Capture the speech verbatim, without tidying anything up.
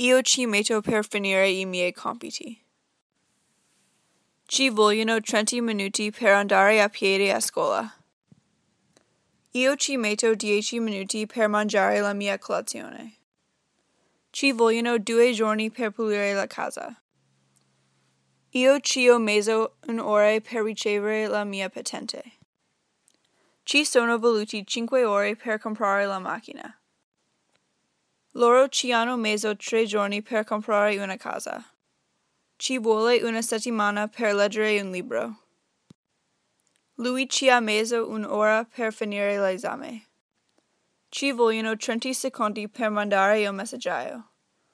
Io ci metto per finire I miei compiti. Ci vogliono trenta minuti per andare a piedi a scuola. Io ci metto dieci minuti per mangiare la mia colazione. Ci vogliono due giorni per pulire la casa. Io ci ho messo un'ora per ricevere la mia patente. Ci sono voluti cinque ore per comprare la macchina. Loro ci hanno messo tre giorni per comprare una casa. Ci vuole una settimana per leggere un libro. Lui ci ha messo un'ora per finire l'esame. Ci vogliono trenta secondi per mandare il messaggio.